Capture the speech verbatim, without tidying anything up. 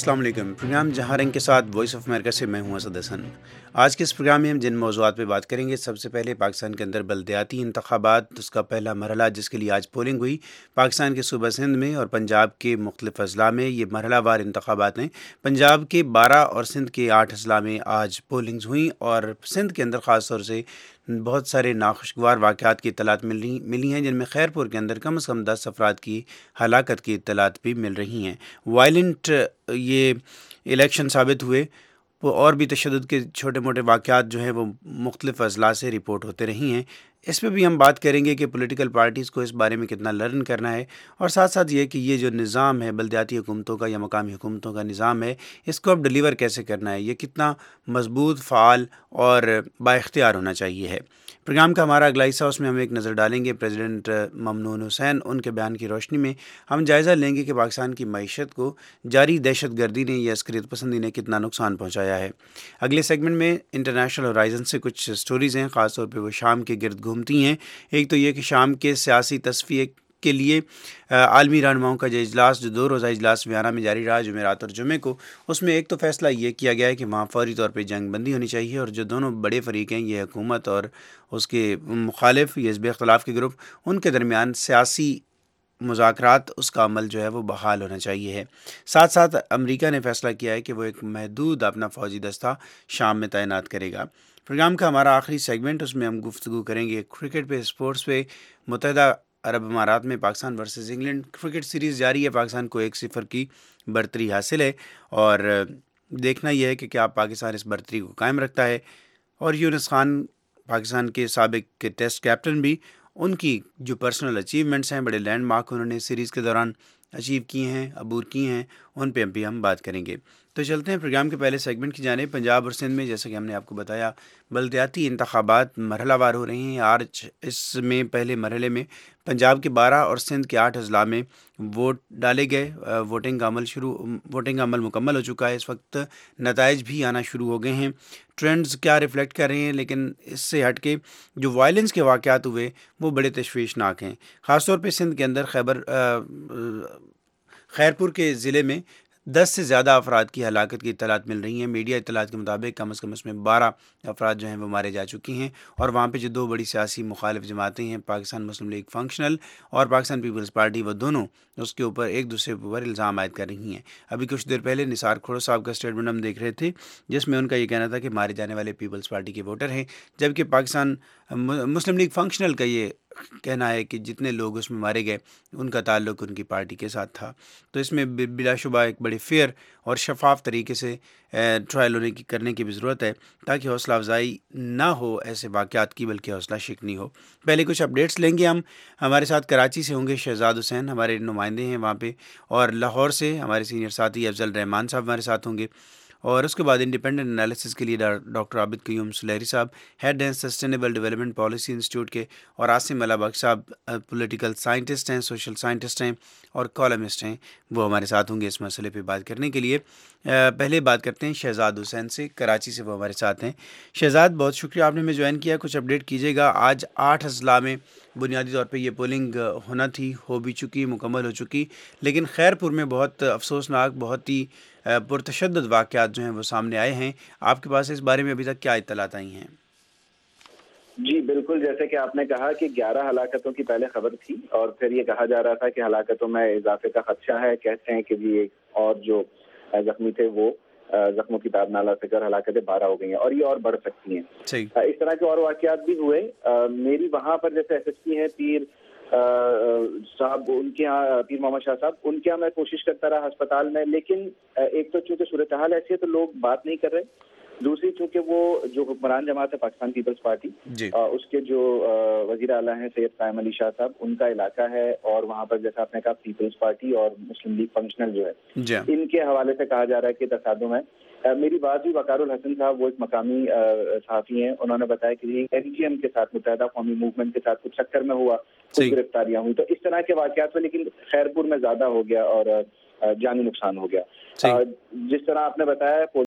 السلام علیکم۔ پروگرام جہاں رنگ کے ساتھ وائس آف امریکہ سے میں ہوں اسد حسن۔ آج کے اس پروگرام میں ہم جن موضوعات پہ بات کریں گے، سب سے پہلے پاکستان کے اندر بلدیاتی انتخابات، اس کا پہلا مرحلہ جس کے لیے آج پولنگ ہوئی پاکستان کے صوبہ سندھ میں اور پنجاب کے مختلف اضلاع میں۔ یہ مرحلہ وار انتخابات ہیں۔ پنجاب کے بارہ اور سندھ کے آٹھ اضلاع میں آج پولنگز ہوئیں اور سندھ کے اندر خاص طور سے بہت سارے ناخوشگوار واقعات کی اطلاعات مل رہی ملی ہیں، جن میں خیرپور کے اندر کم از کم دس افراد کی ہلاکت کی اطلاعات بھی مل رہی ہیں۔ وائلنٹ یہ الیکشن ثابت ہوئے، وہ اور بھی تشدد کے چھوٹے موٹے واقعات جو ہیں وہ مختلف اضلاع سے رپورٹ ہوتے رہی ہیں۔ اس پہ بھی ہم بات کریں گے کہ پولیٹیکل پارٹیز کو اس بارے میں کتنا لرن کرنا ہے، اور ساتھ ساتھ یہ کہ یہ جو نظام ہے بلدیاتی حکومتوں کا یا مقامی حکومتوں کا نظام ہے، اس کو اب ڈیلیور کیسے کرنا ہے، یہ کتنا مضبوط، فعال اور با اختیار ہونا چاہیے ہے۔ پروگرام کا ہمارا اگلا حصہ، اس میں ہم ایک نظر ڈالیں گے پریزیڈنٹ ممنون حسین، ان کے بیان کی روشنی میں ہم جائزہ لیں گے کہ پاکستان کی معیشت کو جاری دہشت گردی نے یا عسکریت پسندی نے کتنا نقصان پہنچایا ہے۔ اگلے سیگمنٹ میں انٹرنیشنل ہورائزن سے کچھ سٹوریز ہیں، خاص طور پہ وہ شام کے گرد گھومتی ہیں۔ ایک تو یہ کہ شام کے سیاسی تصفیے کے لیے عالمی رہنماؤں کا جو اجلاس، جو دو روزہ اجلاس ویانا میں جاری رہا جمعرات اور جمعے کو، اس میں ایک تو فیصلہ یہ کیا گیا ہے کہ وہاں فوری طور پہ جنگ بندی ہونی چاہیے، اور جو دونوں بڑے فریق ہیں، یہ حکومت اور اس کے مخالف یہ حزب اختلاف کے گروپ، ان کے درمیان سیاسی مذاکرات، اس کا عمل جو ہے وہ بحال ہونا چاہیے ہے۔ ساتھ ساتھ امریکہ نے فیصلہ کیا ہے کہ وہ ایک محدود اپنا فوجی دستہ شام میں تعینات کرے گا۔ پروگرام کا ہمارا آخری سیگمنٹ، اس میں ہم گفتگو کریں گے کرکٹ پہ، اسپورٹس پہ۔ متحدہ عرب امارات میں Pakistan versus England cricket series جاری ہے، پاکستان کو ایک صفر کی برتری حاصل ہے، اور دیکھنا یہ ہے کہ کیا پاکستان اس برتری کو قائم رکھتا ہے۔ اور یونس خان پاکستان کے سابق ٹیسٹ کیپٹن بھی، ان کی جو پرسنل اچیومنٹس ہیں، بڑے لینڈ مارک انہوں نے سیریز کے دوران اچیو کیے ہیں، عبور کیے ہیں، ان پہ بھی ہم بات کریں گے۔ تو چلتے ہیں پروگرام کے پہلے سیگمنٹ کی جانب۔ پنجاب اور سندھ میں جیسا کہ ہم نے آپ کو بتایا بلدیاتی انتخابات مرحلہ وار ہو رہے ہیں۔ آج اس میں پہلے مرحلے میں پنجاب کے بارہ اور سندھ کے آٹھ اضلاع میں ووٹ ڈالے گئے۔ ووٹنگ کا عمل شروع ووٹنگ کا عمل مکمل ہو چکا ہے۔ اس وقت نتائج بھی آنا شروع ہو گئے ہیں۔ ٹرینڈز کیا ریفلیکٹ کر رہے ہیں، لیکن اس سے ہٹ کے جو وائلنس کے واقعات ہوئے وہ بڑے تشویشناک ہیں۔ خاص طور پہ سندھ کے اندر خیبر خیرپور کے ضلع میں دس سے زیادہ افراد کی ہلاکت کی اطلاعات مل رہی ہیں۔ میڈیا اطلاعات کے مطابق کم از کم اس میں بارہ افراد جو ہیں وہ مارے جا چکی ہیں، اور وہاں پہ جو دو بڑی سیاسی مخالف جماعتیں ہیں، پاکستان مسلم لیگ فنکشنل اور پاکستان پیپلز پارٹی، وہ دونوں اس کے اوپر ایک دوسرے کے اوپر الزام عائد کر رہی ہیں۔ ابھی کچھ دیر پہلے نثار کھوڑ صاحب کا اسٹیٹمنٹ ہم دیکھ رہے تھے، جس میں ان کا یہ کہنا تھا کہ مارے جانے والے پیپلز پارٹی کے ووٹر ہیں، جبکہ پاکستان مسلم لیگ فنکشنل کا یہ کہنا ہے کہ جتنے لوگ اس میں مارے گئے ان کا تعلق ان کی پارٹی کے ساتھ تھا۔ تو اس میں بلا شبہ ایک بڑی فیئر اور شفاف طریقے سے ٹرائل ہونے کی کرنے کی بھی ضرورت ہے، تاکہ حوصلہ افزائی نہ ہو ایسے واقعات کی، بلکہ حوصلہ شکنی ہو۔ پہلے کچھ اپڈیٹس لیں گے ہم۔ ہمارے ساتھ کراچی سے ہوں گے شہزاد حسین، ہمارے نمائندے ہیں وہاں پہ، اور لاہور سے ہمارے سینئر ساتھی افضل رحمان صاحب ہمارے ساتھ ہوں گے، اور اس کے بعد انڈیپینڈنٹ انالیسس کے لیے ڈاکٹر عابد قیوم سلیری صاحب، head and sustainable development policy institute کے، اور عاصم اللہ بخش صاحب پولیٹیکل سائنٹسٹ ہیں، سوشل سائنٹسٹ ہیں اور کالمسٹ ہیں، وہ ہمارے ساتھ ہوں گے اس مسئلے پہ بات کرنے کے لیے۔ پہلے بات کرتے ہیں شہزاد حسین سے، کراچی سے وہ ہمارے ساتھ ہیں۔ شہزاد، بہت شکریہ آپ نے ہمیں جوائن کیا، کچھ اپڈیٹ کیجیے گا۔ آج آٹھ اضلاع میں بنیادی طور پہ یہ پولنگ ہونا تھی، ہو بھی چکی، مکمل ہو چکی، لیکن خیرپور میں بہت افسوسناک، بہت ہی پرتشدد واقعات جو ہیں وہ سامنے آئے ہیں۔ آپ کے پاس اس بارے میں ابھی تک کیا اطلاعات آئی ہیں؟ جی بالکل، جیسے کہ آپ نے کہا کہ گیارہ ہلاکتوں کی پہلے خبر تھی، اور پھر یہ کہا جا رہا تھا کہ ہلاکتوں میں اضافے کا خدشہ ہے۔ کہتے ہیں کہ جی اور جو زخمی تھے وہ زخموں کی تعداد نالا سے کر ہلاکتیں بارہ ہو گئی ہیں، اور یہ اور بڑھ سکتی ہیں۔ صحیح۔ اس طرح کے اور واقعات بھی ہوئے۔ میری وہاں پر جیسے ایس ایس پی ہیں پیر صاحب، ان کے یہاں پیر محمد شاہ صاحب، ان کے یہاں میں کوشش کرتا رہا ہسپتال میں، لیکن ایک تو چونکہ صورتحال ایسی ہے تو لوگ بات نہیں کر رہے، دوسری چونکہ وہ جو حکمران جماعت ہے پاکستان پیپلز پارٹی، جی، اس کے جو وزیر اعلیٰ ہیں سید قائم علی شاہ صاحب، ان کا علاقہ ہے، اور وہاں پر جیسا آپ نے کہا پیپلز پارٹی اور مسلم لیگ فنکشنل جو ہے، جی، ان کے حوالے سے کہا جا رہا ہے کہ تصادم ہے۔ میری بات بھی وقار الحسن صاحب، وہ ایک مقامی صحافی ہیں، انہوں نے بتایا کہ این جی ایم کے ساتھ، متحدہ قومی موومنٹ کے ساتھ کچھ چکر میں ہوا، کچھ گرفتاریاں ہوئی، تو اس طرح کے واقعات میں، لیکن خیرپور میں زیادہ ہو گیا اور جانی نقصان ہو گیا۔ جس طرح آپ نے بتایا